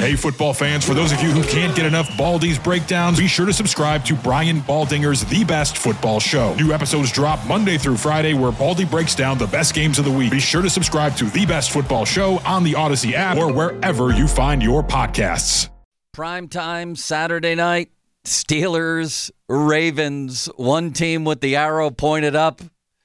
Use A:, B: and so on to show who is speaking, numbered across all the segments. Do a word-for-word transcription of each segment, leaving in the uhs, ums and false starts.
A: Hey, football fans, for those of you who can't get enough Baldy's breakdowns, be sure to subscribe to Brian Baldinger's The Best Football Show. New episodes drop Monday through Friday, where Baldy breaks down the best games of the week. Be sure to subscribe to The Best Football Show on the Odyssey app or wherever you find your podcasts.
B: Prime time, Saturday night, Steelers, Ravens, one team with the arrow pointed up,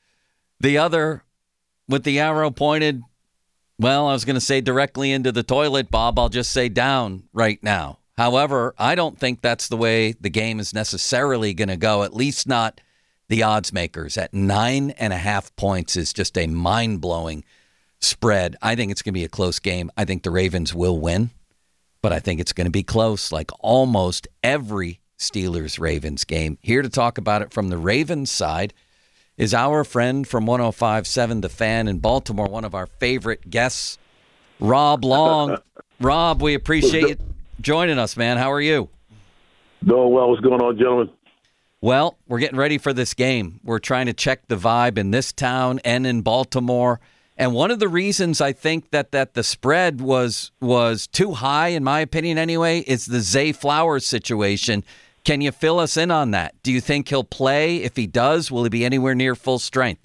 B: the other with the arrow pointed, well, I was going to say directly into the toilet, Bob. I'll just say down right now. However, I don't think that's the way the game is necessarily going to go, at least not the odds makers. At nine and a half points is just a mind-blowing spread. I think it's going to be a close game. I think the Ravens will win, but I think it's going to be close like almost every Steelers-Ravens game. Here to talk about it from the Ravens side is our friend from one oh five point seven The Fan in Baltimore, one of our favorite guests, Rob Long. Rob, we appreciate you joining us, man. How are you?
C: Doing well. What's going on, gentlemen?
B: Well, we're getting ready for this game. We're trying to check the vibe in this town and in Baltimore. And one of the reasons I think that, that the spread was was too high, in my opinion anyway, is the Zay Flowers situation. Can you fill us in on that? Do you think he'll play? If he does, will he be anywhere near full strength?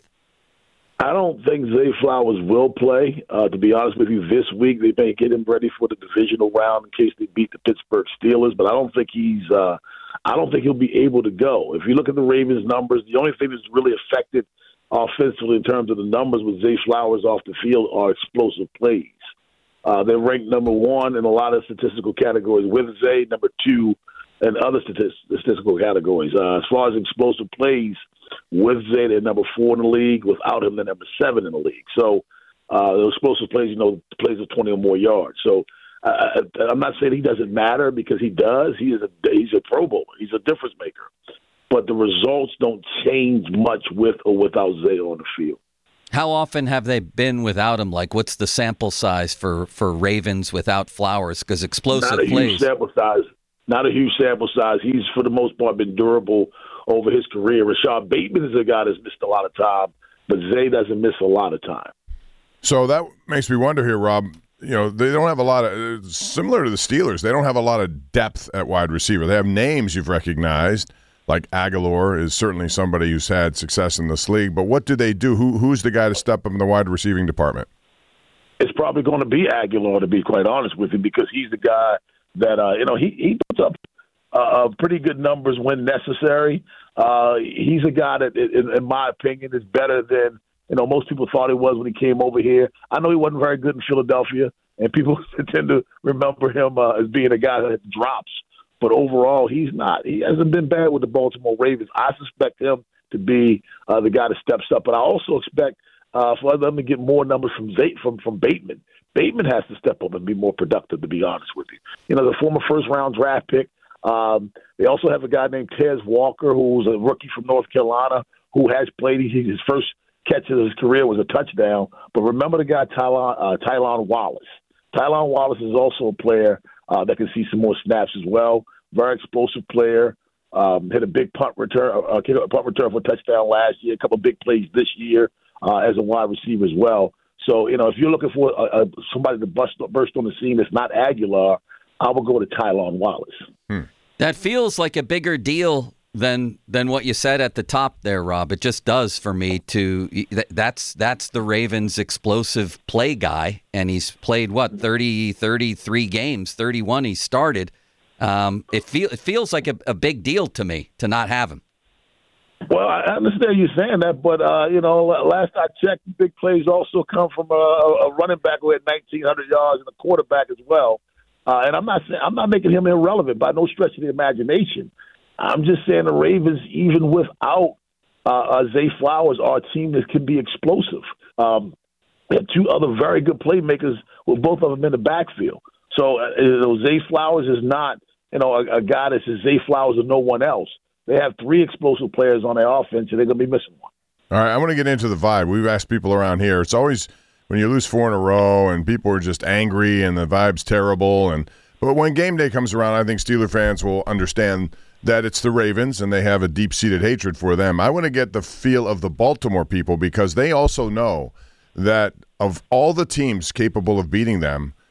C: I don't think Zay Flowers will play. Uh, to be honest with you, this week they may get him ready for the divisional round in case they beat the Pittsburgh Steelers. But I don't think he's. Uh, I don't think he'll be able to go. If you look at the Ravens' numbers, the only thing that's really affected offensively in terms of the numbers with Zay Flowers off the field are explosive plays. Uh, they're ranked number one in a lot of statistical categories with Zay, number two and other statistical categories. Uh, as far as explosive plays, with Zay, they're number four in the league. Without him, they're number seven in the league. So uh, those explosive plays, you know, plays of twenty or more yards. So uh, I'm not saying he doesn't matter, because he does. He is a he's a Pro Bowler. He's a difference maker. But the results don't change much with or without Zay on the field.
B: How often have they been without him? Like, what's the sample size for, for Ravens without Flowers? Because explosive
C: Not a
B: plays.
C: Huge sample size. Not a huge sample size. He's, for the most part, been durable over his career. Rashad Bateman is a guy that's missed a lot of time, but Zay doesn't miss a lot of time.
D: So that makes me wonder here, Rob. You know, they don't have a lot of, similar to the Steelers, they don't have a lot of depth at wide receiver. They have names you've recognized, like Aguilar is certainly somebody who's had success in this league. But what do they do? Who Who's the guy to step up in the wide receiving department?
C: It's probably going to be Aguilar, to be quite honest with you, because he's the guy that, uh, you know, he, he puts up uh, pretty good numbers when necessary. Uh, he's a guy that, in, in my opinion, is better than, you know, most people thought he was when he came over here. I know he wasn't very good in Philadelphia, and people tend to remember him uh, as being a guy that drops. But overall, he's not. He hasn't been bad with the Baltimore Ravens. I suspect him to be uh, the guy that steps up. But I also expect uh, for them to get more numbers from Zay, from from Bateman. Bateman has to step up and be more productive, to be honest with you. You know, the former first-round draft pick. Um, they also have a guy named Tez Walker, who's a rookie from North Carolina, who has played. He, his first catch of his career was a touchdown. But remember the guy, Tylon, uh, Tylon Wallace. Tylon Wallace is also a player uh, that can see some more snaps as well. Very explosive player. Um, hit a big punt return, uh, punt return for a touchdown last year. A couple of big plays this year uh, as a wide receiver as well. So, you know, if you're looking for a, a, somebody to bust, burst on the scene that's not Aguilar, I will go to Tylon Wallace.
B: Hmm. That feels like a bigger deal than than what you said at the top there, Rob. It just does for me. To that's that's the Ravens' explosive play guy, and he's played what thirty, thirty-three games, thirty-one. He started. Um, it feel it feels like a, a big deal to me to not have him.
C: Well, I understand you saying that, but uh, you know, last I checked, big plays also come from a, a running back who had nineteen hundred yards and a quarterback as well. Uh, and I'm not saying I'm not making him irrelevant by no stretch of the imagination. I'm just saying the Ravens, even without uh, uh, Zay Flowers, are a team that can be explosive. Um, they have two other very good playmakers with both of them in the backfield. So uh, you know, Zay Flowers is not, you know, a, a guy that says Zay Flowers or no one else. They have three explosive players on their offense, and they're going to be missing one.
D: All right, I want to get into the vibe. We've asked people around here. It's always when you lose four in a row and people are just angry and the vibe's terrible. And but when game day comes around, I think Steeler fans will understand that it's the Ravens and they have a deep-seated hatred for them. I want to get the feel of the Baltimore people because they also know that of all the teams capable of beating them,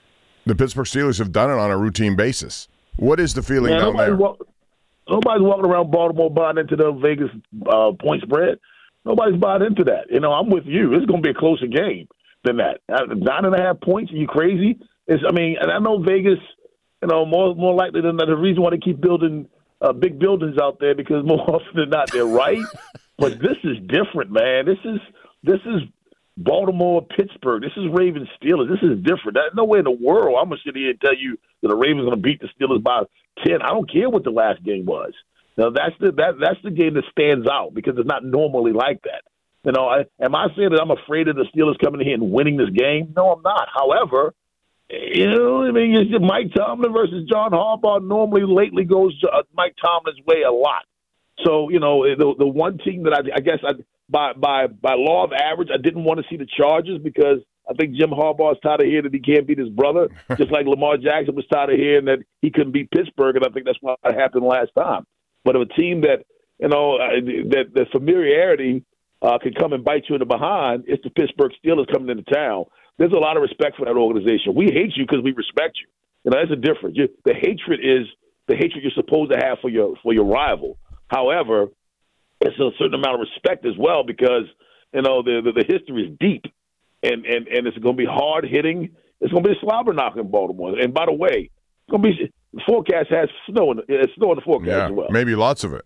D: the Pittsburgh Steelers have done it on a routine basis. What is the feeling
C: Man,
D: down there?
C: Walk, nobody's walking around Baltimore buying into the Vegas uh, point spread. Nobody's buying into that. You know, I'm with you. It's going to be a closer game than that. Nine and a half points? Are you crazy? It's, I mean, and I know Vegas, you know, more more likely than not, the reason why they keep building uh, big buildings out there because more often than not they're right. But this is different, man. This is this is Baltimore, Pittsburgh. This is Ravens, Steelers. This is different. There's no way in the world I'm going to sit here and tell you that the Ravens are going to beat the Steelers by ten. I don't care what the last game was. Now, that's the that that's the game that stands out because it's not normally like that. You know, I, am I saying that I'm afraid of the Steelers coming in here and winning this game? No, I'm not. However, you know, I mean, it's just Mike Tomlin versus John Harbaugh normally lately goes uh, Mike Tomlin's way a lot. So, you know, the the one team that I, I guess I, by by by law of average, I didn't want to see the Chargers because I think Jim Harbaugh's tired of hearing that he can't beat his brother, just like Lamar Jackson was tired of hearing that he couldn't beat Pittsburgh, and I think that's what happened last time. But of a team that, you know, uh, that the familiarity uh, can come and bite you in the behind, it's the Pittsburgh Steelers coming into town. There's a lot of respect for that organization. We hate you because we respect you. You know, that's a difference. You, the hatred is the hatred you're supposed to have for your for your rival. However, it's a certain amount of respect as well because, you know, the the, the history is deep, and, and, and it's going to be hard hitting. It's going to be a slobber knocker in Baltimore. And by the way, it's going to be the forecast has snow in the, snow in the forecast
D: yeah,
C: as well.
D: Maybe lots of it.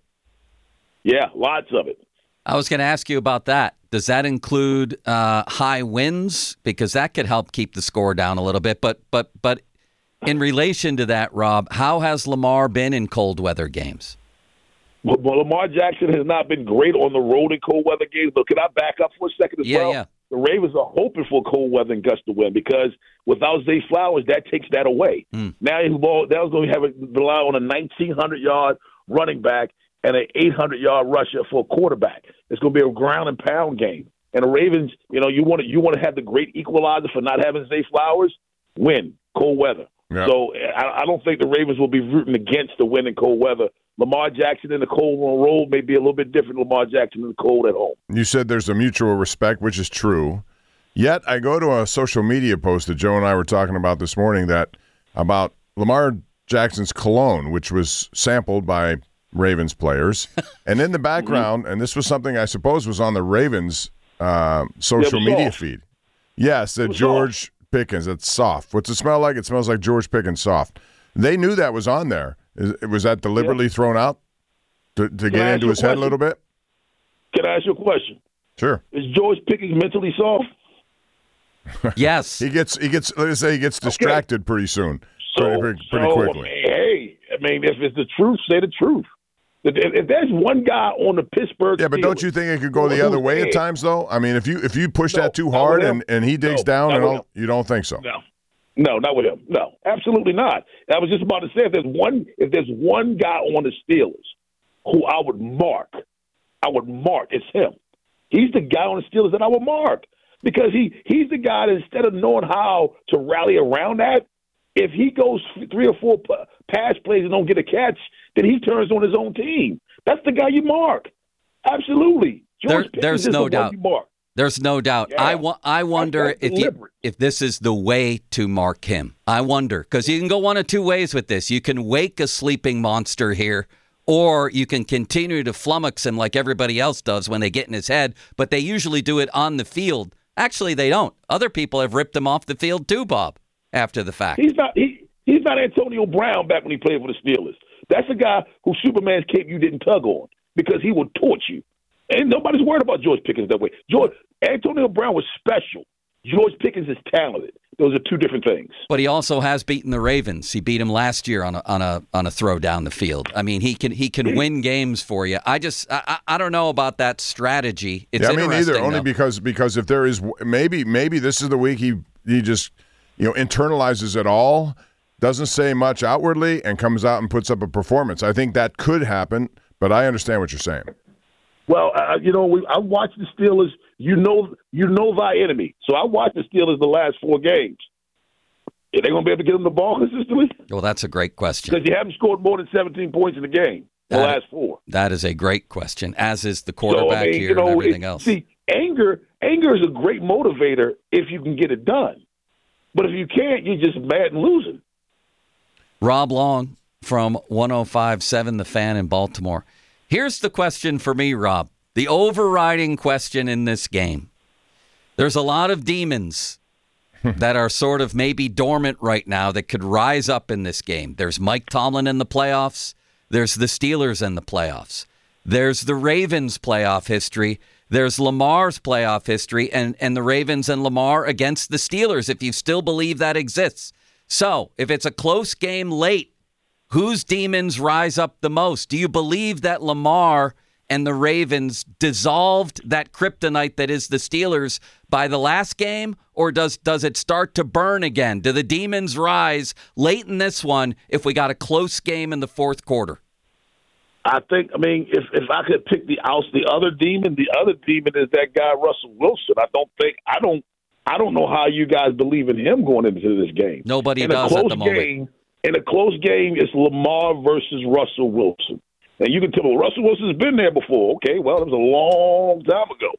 C: Yeah, lots of it.
B: I was going to ask you about that. Does that include uh, high winds? Because that could help keep the score down a little bit. But but but in relation to that, Rob, how has Lamar been in cold weather games?
C: Well, Lamar Jackson has not been great on the road in cold weather games. But can I back up for a second as
B: yeah,
C: well?
B: Yeah.
C: The Ravens are hoping for cold weather and gust to win because without Zay Flowers, that takes that away. Mm. Now he's going to have to rely on a nineteen hundred yard running back and an eight hundred yard rusher for a quarterback. It's going to be a ground and pound game. And the Ravens, you know, you want to you want to have the great equalizer for not having Zay Flowers. Win cold weather. Yep. So I, I don't think the Ravens will be rooting against the win in cold weather. Lamar Jackson in the cold on the road may be a little bit different than Lamar Jackson in the cold at home.
D: You said there's a mutual respect, which is true. Yet I go to a social media post that Joe and I were talking about this morning that about Lamar Jackson's cologne, which was sampled by Ravens players. And in the background, and this was something I suppose was on the Ravens uh, social media soft. feed. Yes, that George soft. Pickens, it's soft. What's it smell like? It smells like George Pickens soft. They knew that was on there. Is, was that deliberately yeah. thrown out to, to get into his head a little bit?
C: Can I ask you a question?
D: Sure.
C: Is George Pickens mentally soft?
B: Yes.
D: he gets, he gets, let's say he gets distracted okay. pretty soon,
C: so,
D: pretty, pretty, pretty
C: so,
D: quickly.
C: I mean, hey, I mean, if it's the truth, say the truth. If, if there's one guy on the Pittsburgh
D: Yeah, but
C: Steelers,
D: don't you think it could go the other way at times, though? I mean, if you if you push
C: no,
D: that too hard and, and he digs
C: no,
D: down, and all,
C: him.
D: you don't think so?
C: No. No, not with him. No, absolutely not. I was just about to say if there's one if there's one guy on the Steelers who I would mark, I would mark, it's him. He's the guy on the Steelers that I would mark because he, he's the guy that instead of knowing how to rally around that, if he goes three or four p- pass plays and don't get a catch, then he turns on his own team. That's the guy you mark. Absolutely. George
B: there, there's no doubt. There's no doubt.
C: Yeah.
B: I, wa- I wonder if you, if this is the way to mark him. I wonder, because you can go one of two ways with this. You can wake a sleeping monster here, or you can continue to flummox him like everybody else does when they get in his head, but they usually do it on the field. Actually, they don't. Other people have ripped him off the field too, Bob, after the fact.
C: He's not he, He's not Antonio Brown back when he played for the Steelers. That's a guy who Superman's cape you didn't tug on because he would torch you. And nobody's worried about George Pickens that way. George Antonio Brown was special. George Pickens is talented. Those are two different things.
B: But he also has beaten the Ravens. He beat them last year on a on a on a throw down the field. I mean, he can he can win games for you. I just I, I don't know about that strategy. It's
D: yeah, I mean, either only
B: though.
D: because because if there is maybe maybe this is the week he he just you know internalizes it all, doesn't say much outwardly, and comes out and puts up a performance. I think that could happen, but I understand what you're saying.
C: Well, uh, you know, we, I watched the Steelers. You know, you know thy enemy. So I watched the Steelers the last four games. Are they going to be able to get them the ball consistently?
B: Well, that's a great question.
C: Because you haven't scored more than seventeen points in the game the
B: that,
C: last four.
B: That is a great question, as is the quarterback
C: so, I mean,
B: here
C: you know,
B: and everything
C: it,
B: else.
C: See, anger, anger is a great motivator if you can get it done. But if you can't, you're just mad and losing.
B: Rob Long from one oh five point seven The Fan in Baltimore. Here's the question for me, Rob. The overriding question in this game. There's a lot of demons that are sort of maybe dormant right now that could rise up in this game. There's Mike Tomlin in the playoffs. There's the Steelers in the playoffs. There's the Ravens' playoff history. There's Lamar's playoff history and, and the Ravens and Lamar against the Steelers, if you still believe that exists. So, if it's a close game late, whose demons rise up the most? Do you believe that Lamar and the Ravens dissolved that kryptonite that is the Steelers by the last game, or does does it start to burn again? Do the demons rise late in this one if we got a close game in the fourth quarter?
C: I think, I mean, if if I could pick the out the other demon, the other demon is that guy Russell Wilson. I don't think I don't I don't know how you guys believe in him going into this game.
B: Nobody
C: in
B: does
C: a close
B: at the moment.
C: Game, in a close game, it's Lamar versus Russell Wilson. And you can tell, well, Russell Wilson's been there before. Okay, well, it was a long time ago.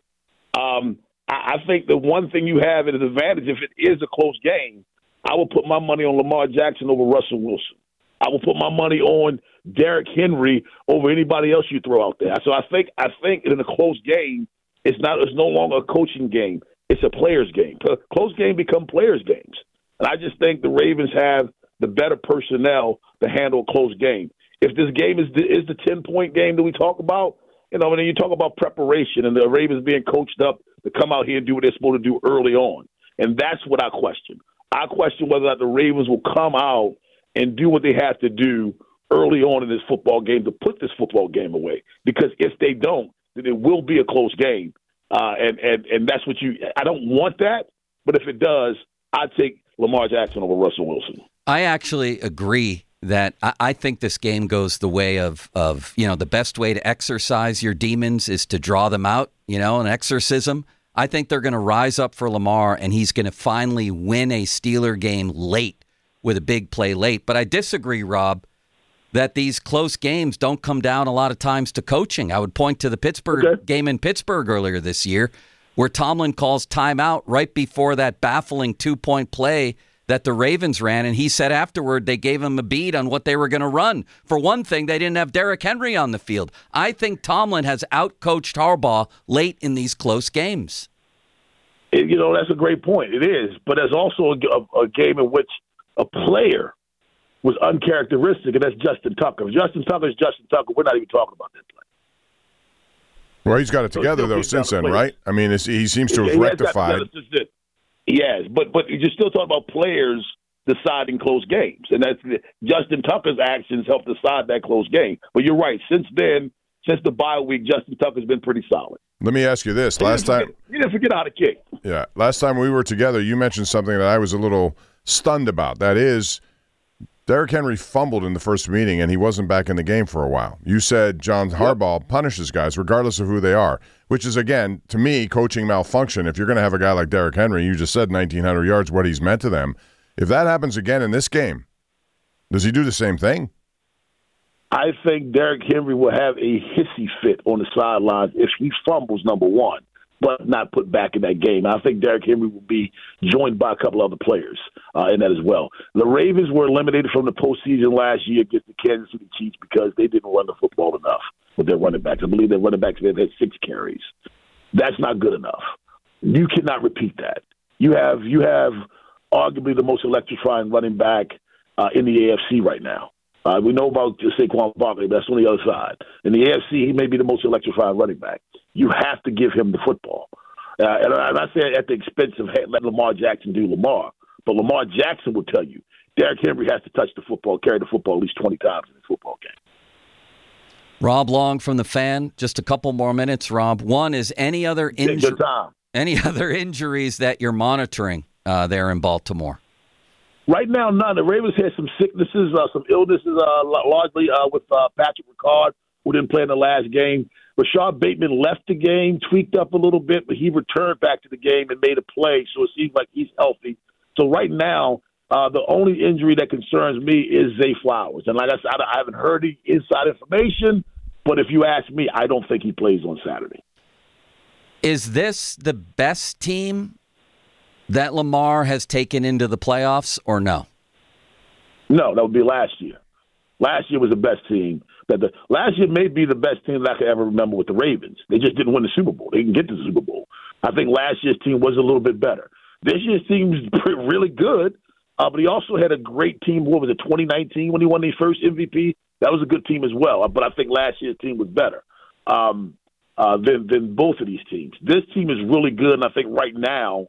C: Um, I, I think the one thing you have at an advantage, if it is a close game, I will put my money on Lamar Jackson over Russell Wilson. I will put my money on Derrick Henry over anybody else you throw out there. So I think I think in a close game, it's not it's no longer a coaching game. It's a players game. Close game become players games. And I just think the Ravens have the better personnel to handle a close game. If this game is the, is the ten-point game that we talk about, you know, and then you talk about preparation and the Ravens being coached up to come out here and do what they're supposed to do early on. And that's what I question. I question whether or not the Ravens will come out and do what they have to do early on in this football game to put this football game away. Because if they don't, then it will be a close game. Uh, and, and, and that's what you – I don't want that, but if it does, I'd take Lamar Jackson over Russell Wilson.
B: I actually agree that I, I think this game goes the way of, of, you know, the best way to exercise your demons is to draw them out, you know, an exorcism. I think they're going to rise up for Lamar, and he's going to finally win a Steeler game late with a big play late. But I disagree, Rob, that these close games don't come down a lot of times to coaching. I would point to the Pittsburgh okay. game in Pittsburgh earlier this year where Tomlin calls timeout right before that baffling two-point play that the Ravens ran, and he said afterward they gave him a beat on what they were going to run. For one thing, they didn't have Derrick Henry on the field. I think Tomlin has outcoached Harbaugh late in these close games.
C: It, you know, that's a great point. It is, but there's also a, a, a game in which a player was uncharacteristic, and that's Justin Tucker. If Justin Tucker is Justin Tucker, we're not even talking about that play.
D: Well, he's got it together, so though, since then, right? I mean, it's, he seems to have he rectified.
C: Yes, but but you're still talking about players deciding close games, and that's Justin Tucker's actions helped decide that close game. But you're right. Since then, since the bye week, Justin Tucker's been pretty solid.
D: Let me ask you this: last
C: you
D: time,
C: forget, you didn't forget how to kick.
D: Yeah, last time we were together, you mentioned something that I was a little stunned about. That is, Derrick Henry fumbled in the first meeting, and he wasn't back in the game for a while. You said John Harbaugh yep. punishes guys regardless of who they are, which is, again, to me, coaching malfunction. If you're going to have a guy like Derrick Henry, you just said nineteen hundred yards, what he's meant to them. If that happens again in this game, does he do the same thing?
C: I think Derrick Henry will have a hissy fit on the sidelines if he fumbles, number one, but not put back in that game. I think Derrick Henry will be joined by a couple other players uh, in that as well. The Ravens were eliminated from the postseason last year against the Kansas City Chiefs because they didn't run the football enough with their running backs. I believe their running backs had six carries. That's not good enough. You cannot repeat that. You have you have arguably the most electrifying running back uh, in the A F C right now. Uh, we know about Saquon Barkley, but that's on the other side. In the A F C, he may be the most electrifying running back. You have to give him the football. Uh, and I'm not saying at the expense of letting Lamar Jackson do Lamar, but Lamar Jackson will tell you Derrick Henry has to touch the football, carry the football at least twenty times in the football game.
B: Rob Long from The Fan. Just a couple more minutes, Rob. One is any other injury, any other injuries that you're monitoring uh, there in Baltimore?
C: Right now, none. The Ravens had some sicknesses, uh, some illnesses, uh, largely uh, with uh, Patrick Ricard, who didn't play in the last game. Rashad Bateman left the game, tweaked up a little bit, but he returned back to the game and made a play, so it seems like he's healthy. So right now, uh, the only injury that concerns me is Zay Flowers. And like I said, I haven't heard the inside information, but if you ask me, I don't think he plays on Saturday.
B: Is this the best team that Lamar has taken into the playoffs, or no?
C: No, that would be last year. Last year was the best team. That the last year may be the best team that I could ever remember with the Ravens. They just didn't win the Super Bowl. They didn't get to the Super Bowl. I think last year's team was a little bit better. This year's team is really good, uh, but he also had a great team. What was it, twenty nineteen when he won his first M V P? That was a good team as well. But I think last year's team was better um, uh, than than both of these teams. This team is really good, and I think right now,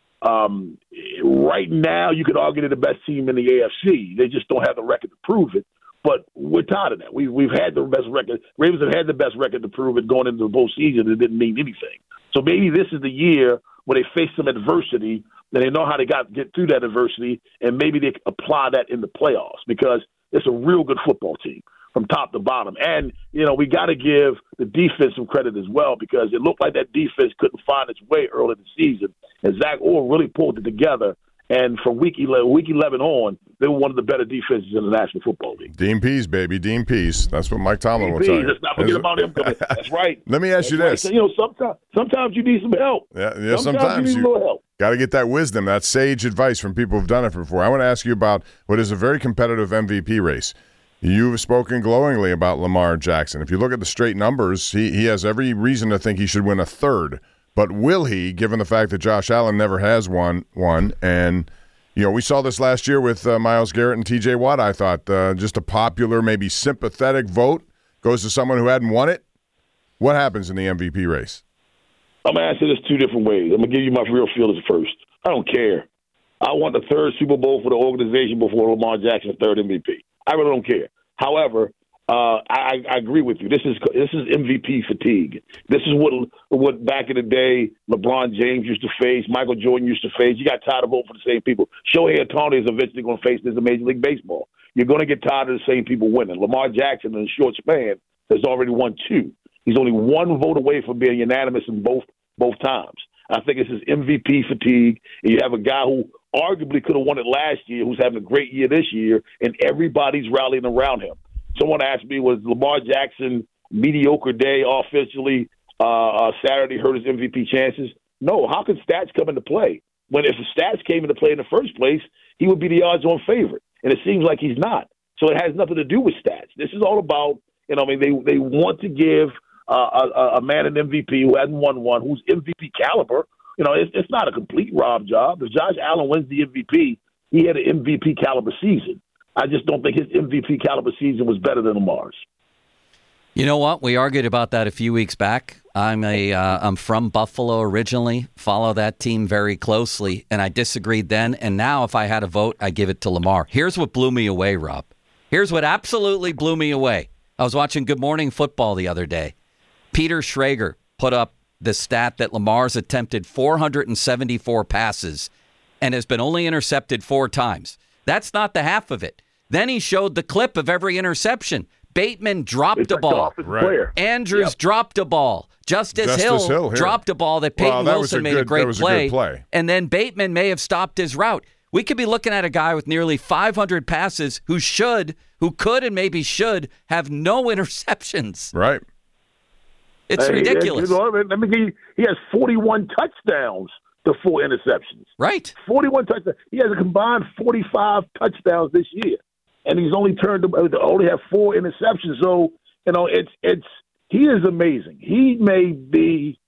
C: um, right now you could argue they're the best team in the A F C. They just don't have the record to prove it. But we're tired of that. We, we've had the best record. Ravens have had the best record to prove it going into the postseason. It didn't mean anything. So maybe this is the year where they face some adversity, and they know how they got get through that adversity, and maybe they apply that in the playoffs because it's a real good football team from top to bottom. And, you know, we got to give the defense some credit as well because it looked like that defense couldn't find its way early in the season, and Zach Orr really pulled it together. And from week eleven, week eleven on, they were one of the better defenses in the National Football League.
D: Dean Pease, baby, Dean Pease. That's what Mike Tomlin
C: Dean
D: will
C: Pease,
D: tell you.
C: let's not forget about him. That's right.
D: Let me ask
C: That's
D: you
C: right.
D: this.
C: So, you know, sometimes sometimes you need some help.
D: Yeah, yeah.
C: Sometimes,
D: Sometimes
C: you need a little help.
D: Got to get that wisdom, that sage advice from people who've done it before. I want to ask you about what is a very competitive M V P race. You've spoken glowingly about Lamar Jackson. If you look at the straight numbers, he, he has every reason to think he should win a third. But will he, given the fact that Josh Allen never has won one? And, you know, we saw this last year with uh, Myles Garrett and T J Watt, I thought. Uh, just a popular, maybe sympathetic vote goes to someone who hadn't won it. What happens in the M V P race?
C: I'm going to answer this two different ways. I'm going to give you my real feelings first. I don't care. I want the third Super Bowl for the organization before Lamar Jackson's third M V P. I really don't care. However, uh, I, I agree with you. This is this is M V P fatigue. This is what what back in the day LeBron James used to face, Michael Jordan used to face. You got tired of voting for the same people. Shohei Ohtani is eventually going to face this in Major League Baseball. You're going to get tired of the same people winning. Lamar Jackson, in a short span, has already won two. He's only one vote away from being unanimous in both both times. I think it's his M V P fatigue, and you have a guy who arguably could have won it last year, who's having a great year this year, and everybody's rallying around him. Someone asked me, was Lamar Jackson mediocre day offensively uh, uh, Saturday hurt his M V P chances? No. How could stats come into play? When if the stats came into play in the first place, he would be the odds-on favorite, and it seems like he's not. So it has nothing to do with stats. This is all about, you know, I mean, they they want to give uh, a, a man an M V P who hasn't won one, who's M V P caliber. You know, it's, it's not a complete Rob job. If Josh Allen wins the M V P, he had an M V P caliber season. I just don't think his M V P caliber season was better than Lamar's.
B: You know what? We argued about that a few weeks back. I'm a uh, I'm from Buffalo originally, follow that team very closely, and I disagreed then. And now, if I had a vote, I give it to Lamar. Here's what blew me away, Rob. Here's what absolutely blew me away. I was watching Good Morning Football the other day. Peter Schrager put up the stat that Lamar's attempted four hundred seventy-four passes and has been only intercepted four times. That's not the half of it. Then he showed the clip of every interception. Bateman dropped
C: It's
B: a
C: like
B: ball.
C: the right.
B: Andrews
C: Yep.
B: dropped a ball. Justice,
D: Justice
B: Hill,
D: Hill here.
B: dropped a ball that Peyton
D: Well, that
B: Wilson
D: was a
B: made
D: good-
B: a great
D: that was a good
B: play.
D: play.
B: And then Bateman may have stopped his route. We could be looking at a guy with nearly five hundred passes who should, who could and maybe should have no interceptions.
D: Right.
B: It's
C: Hey,
B: ridiculous.
C: You know, let me give you, he has forty-one touchdowns to four interceptions.
B: Right.
C: forty-one touchdowns. He has a combined forty-five touchdowns this year, and he's only turned to only have four interceptions. So you know, it's it's he is amazing. He may be.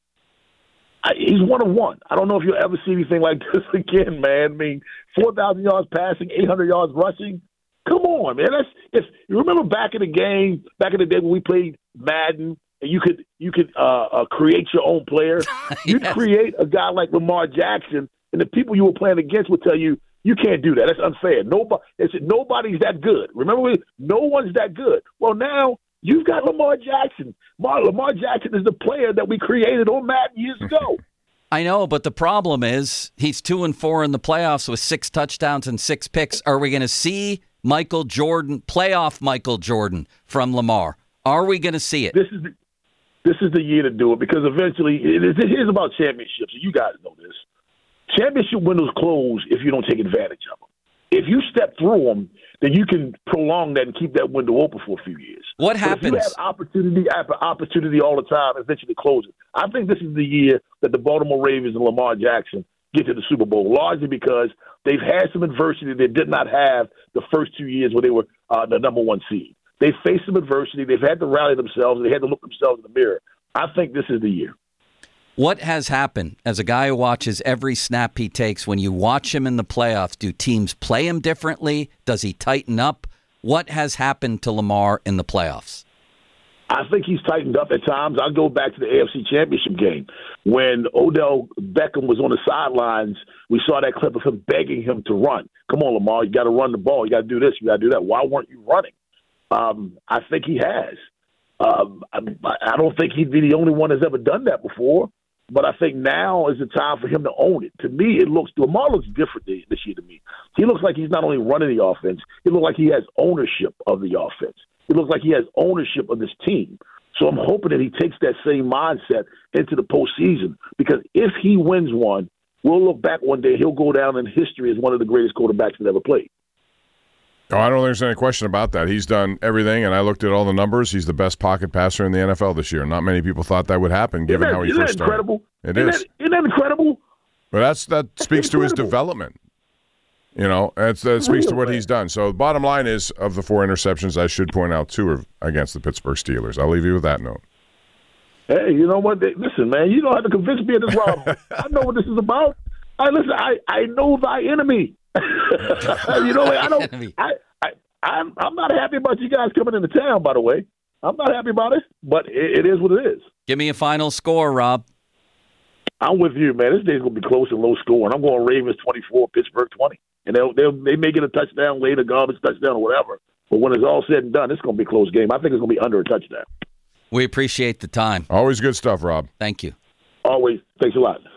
C: He's one of one. I don't know if you'll ever see anything like this again, man. I mean, four thousand yards passing, eight hundred yards rushing. Come on, man. That's if you remember back in the game, back in the day when we played Madden. And you could you could uh, uh, create your own player. You'd
B: Yes.
C: create a guy like Lamar Jackson, and the people you were playing against would tell you you can't do that. That's unfair. Nobody, they said nobody's that good. Remember, we, no one's that good. Well, now you've got Lamar Jackson. Lamar, Lamar Jackson is the player that we created on Madden years ago.
B: I know, but the problem is he's two and four in the playoffs with six touchdowns and six picks. Are we going to see Michael Jordan, playoff Michael Jordan from Lamar? Are we going to see it?
C: This is the, this is the year to do it because eventually it is, it is about championships. You guys know this. Championship windows close if you don't take advantage of them. If you step through them, then you can prolong that and keep that window open for a few years.
B: What
C: But
B: happens?
C: if you have opportunity after opportunity all the time, eventually close it. I think this is the year that the Baltimore Ravens and Lamar Jackson get to the Super Bowl, largely because they've had some adversity they did not have the first two years when they were uh, the number one seed. They faced some adversity. They've had to rally themselves. They had to look themselves in the mirror. I think this is the year.
B: What has happened as a guy who watches every snap he takes when you watch him in the playoffs? Do teams play him differently? Does he tighten up? What has happened to Lamar in the playoffs?
C: I think he's tightened up at times. I'll go back to the A F C Championship game. When Odell Beckham was on the sidelines, we saw that clip of him begging him to run. Come on, Lamar, you got to run the ball. You got to do this. You got to do that. Why weren't you running? Um, I think he has. Um, I, I don't think he'd be the only one that's ever done that before, but I think now is the time for him to own it. To me, it looks Lamar looks different this year to me. He looks like he's not only running the offense, he looks like he has ownership of the offense. It looks like he has ownership of this team. So I'm hoping that he takes that same mindset into the postseason, because if he wins one, we'll look back one day, he'll go down in history as one of the greatest quarterbacks that ever played.
D: Oh, I don't think there's any question about that. He's done everything, and I looked at all the numbers. He's the best pocket passer in the N F L this year. Not many people thought that would happen, given
C: that,
D: how he
C: isn't
D: first
C: that incredible?
D: started. It
C: isn't
D: is.
C: That, isn't that incredible?
D: But that's that speaks to his development. You know, that's, that speaks to what he's done. So the bottom line is, of the four interceptions, I should point out two are against the Pittsburgh Steelers. I'll leave you with that note.
C: Hey, you know what? They, listen, man, you don't have to convince me of this, Rob. I know what this is about. I listen. I, I know thy enemy. you know, I don't. I, I I'm I'm not happy about you guys coming into town. By the way, I'm not happy about it, but it, it is what it is.
B: Give me a final score, Rob.
C: I'm with you, man. This day's gonna be close and low scoring. I'm going Ravens twenty-four, Pittsburgh twenty, and they'll, they'll they may get a touchdown late, a garbage touchdown or whatever. But when it's all said and done, it's gonna be a close game. I think it's gonna be under a touchdown.
B: We appreciate the time.
D: Always good stuff, Rob.
B: Thank you.
C: Always. Thanks a lot.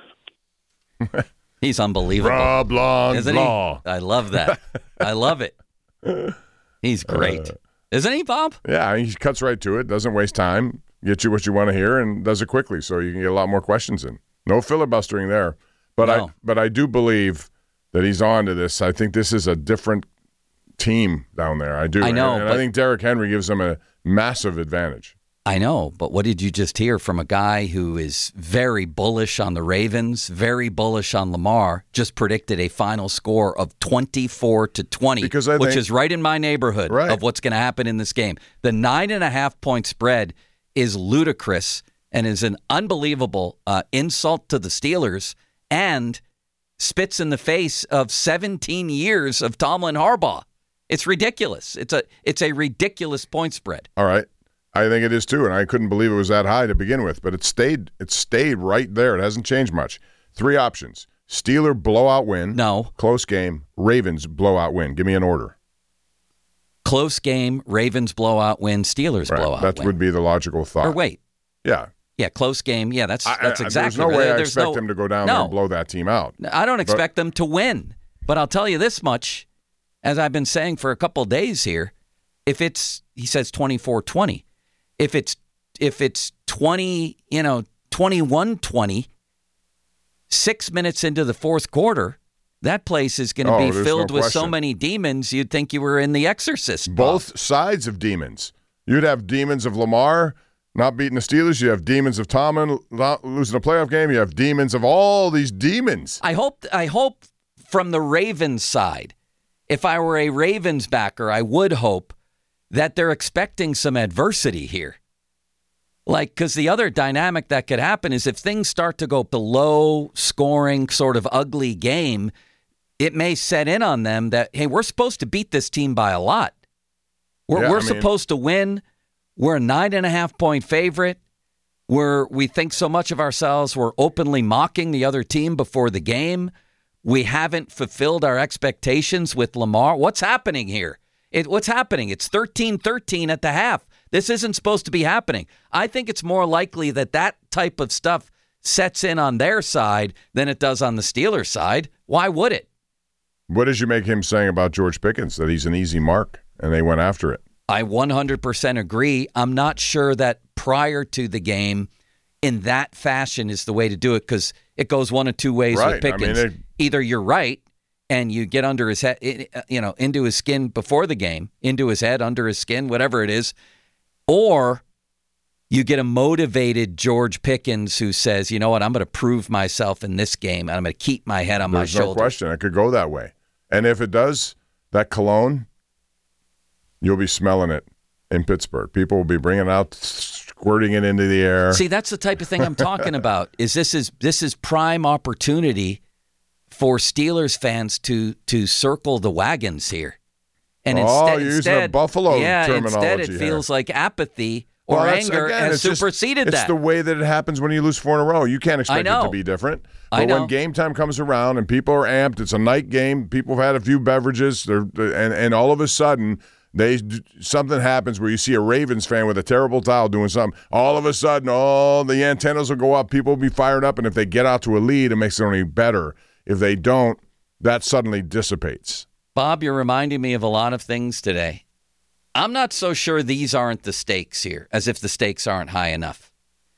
B: He's unbelievable.
D: Rob Long
B: Isn't
D: Law.
B: he? I love that. I love it. He's great. Uh, Isn't he, Bob?
D: Yeah, he cuts right to it, doesn't waste time, gets you what you want to hear, and does it quickly so you can get a lot more questions in. No filibustering there. But
B: no.
D: I but I do believe that he's on to this. I think this is a different team down there. I do.
B: I know.
D: And, and I think Derrick Henry gives them a massive advantage.
B: I know, but what did you just hear from a guy who is very bullish on the Ravens, very bullish on Lamar, just predicted a final score of twenty-four to twenty,
D: because I
B: which
D: think,
B: is right in my neighborhood
D: right.
B: of what's going to happen in this game. The nine and a half point spread is ludicrous and is an unbelievable uh, insult to the Steelers and spits in the face of seventeen years of Tomlin Harbaugh. It's ridiculous. It's a it's a ridiculous point spread.
D: All right. I think it is too, and I couldn't believe it was that high to begin with, but it stayed it stayed right there. It hasn't changed much. Three options. Steeler blowout win.
B: No.
D: Close game. Ravens blowout win. Give me an order.
B: Close game, Ravens blowout win, Steelers
D: right.
B: blowout
D: that
B: win.
D: That would be the logical thought.
B: Or wait.
D: Yeah.
B: Yeah, close game. Yeah, that's that's
D: I, I,
B: exactly
D: There's no
B: right.
D: way I
B: there's
D: expect
B: no,
D: them to go down
B: no.
D: there and blow that team out.
B: I don't expect
D: but,
B: them to win. But I'll tell you this much, as I've been saying for a couple of days here, if it's, he says twenty-four twenty, if it's if it's twenty, you know, twenty-one twenty, six minutes into the fourth quarter, that place is going to
D: oh,
B: be filled
D: no
B: with
D: question.
B: so many demons you'd think you were in The Exorcist.
D: Both
B: Bob.
D: sides of demons. You'd have demons of Lamar not beating the Steelers. You have demons of Tomlin not losing a playoff game. You have demons of all these demons.
B: I hope I hope from the Ravens side, if I were a Ravens backer, I would hope that they're expecting some adversity here. Like, because the other dynamic that could happen is if things start to go below scoring, sort of ugly game, it may set in on them that, hey, we're supposed to beat this team by a lot. We're,
D: Yeah,
B: we're
D: I mean-
B: supposed to win. We're a nine and a half point favorite. We're, we think so much of ourselves. We're openly mocking the other team before the game. We haven't fulfilled our expectations with Lamar. What's happening here? It, what's happening? It's thirteen thirteen at the half. This isn't supposed to be happening. I think it's more likely that that type of stuff sets in on their side than it does on the Steelers' side. Why would it?
D: What did you make him saying about George Pickens, that he's an easy mark, and they went after it?
B: I one hundred percent agree. I'm not sure that prior to the game, in that fashion is the way to do it, because it goes one of two ways
D: Right.
B: with Pickens.
D: I mean, it-
B: Either you're right and you get under his head, you know, into his skin before the game, into his head, under his skin, whatever it is, or You get a motivated George Pickens who says, you know what, I'm going to prove myself in this game, and I'm going to keep my head on
D: There's
B: my
D: no
B: shoulders.
D: question. It could go that way. And if it does, that cologne, you'll be smelling it in Pittsburgh. People will be bringing it out, squirting it into the air.
B: See, that's the type of thing I'm talking about. Is this is this is prime opportunity for Steelers fans to to circle the wagons here. And
D: oh,
B: instead,
D: you're
B: instead,
D: using a Buffalo
B: yeah,
D: terminology
B: instead it
D: here.
B: feels like apathy or
D: Well, that's-
B: anger
D: again,
B: has
D: it's just-
B: superseded
D: it's
B: that.
D: the way that it happens when you lose four in a row. You can't expect it
B: know.
D: to be different.
B: I
D: But
B: know.
D: when game time comes around and people are amped, it's a night game. People have had a few beverages, they're, and and all of a sudden they something happens where you see a Ravens fan with a terrible towel doing something. All of a sudden, all the antennas will go up. People will be fired up, and if they get out to a lead, it makes it only better. If they don't, that suddenly dissipates.
B: Bob, you're reminding me of a lot of things today. I'm not so sure these aren't the stakes here, as if the stakes aren't high enough.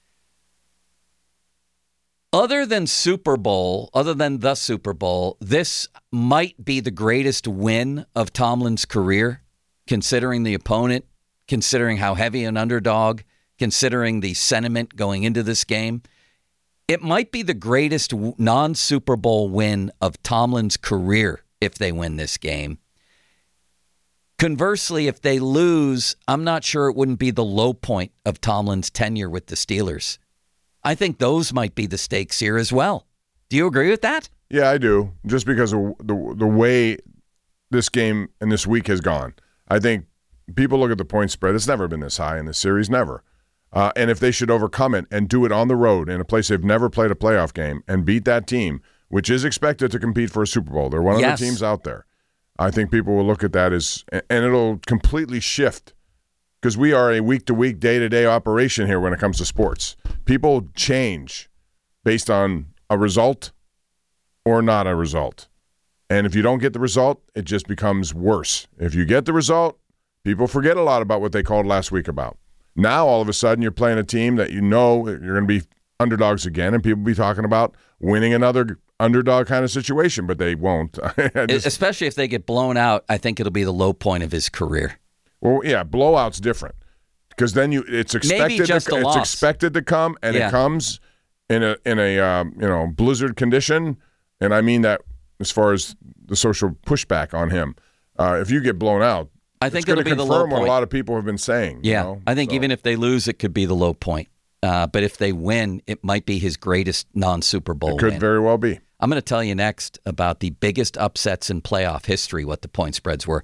B: Other than Super Bowl, other than the Super Bowl, this might be the greatest win of Tomlin's career, considering the opponent, considering how heavy an underdog, considering the sentiment going into this game. It might be the greatest non-Super Bowl win of Tomlin's career if they win this game. Conversely, if they lose, I'm not sure it wouldn't be the low point of Tomlin's tenure with the Steelers. I think those might be the stakes here as well. Do you agree with that?
D: Yeah, I do. Just because of the the way this game and this week has gone. I think people look at the point spread. It's never been this high in this series, never. Uh, and if they should overcome it and do it on the road in a place they've never played a playoff game and beat that team, which is expected to compete for a Super Bowl. They're one
B: Yes.
D: of the teams out there. I think people will look at that as, and it'll completely shift because we are a week-to-week, day-to-day operation here when it comes to sports. People change based on a result or not a result. And if you don't get the result, it just becomes worse. If you get the result, people forget a lot about what they called last week about. Now, all of a sudden, you're playing a team that you know you're going to be underdogs again, and people will be talking about winning another underdog kind of situation, but they won't. Just,
B: Especially if they get blown out, I think it'll be the low point of his career.
D: well, yeah, blowout's different because then you it's expected
B: just
D: to,
B: a
D: it's
B: loss.
D: expected to come, and
B: Yeah.
D: it comes in a in a um, you know blizzard condition, and I mean that as far as the social pushback on him. Uh, if you get blown out,
B: I think
D: it's going
B: it'll
D: to
B: be the low
D: confirm what
B: point.
D: a lot of people have been saying. you
B: Yeah,
D: know?
B: I think
D: So-
B: even if they lose, it could be the low point. Uh, but if they win, it might be his greatest non-Super Bowl
D: it could
B: win.
D: very well be.
B: I'm going to tell you next about the biggest upsets in playoff history, what the point spreads were.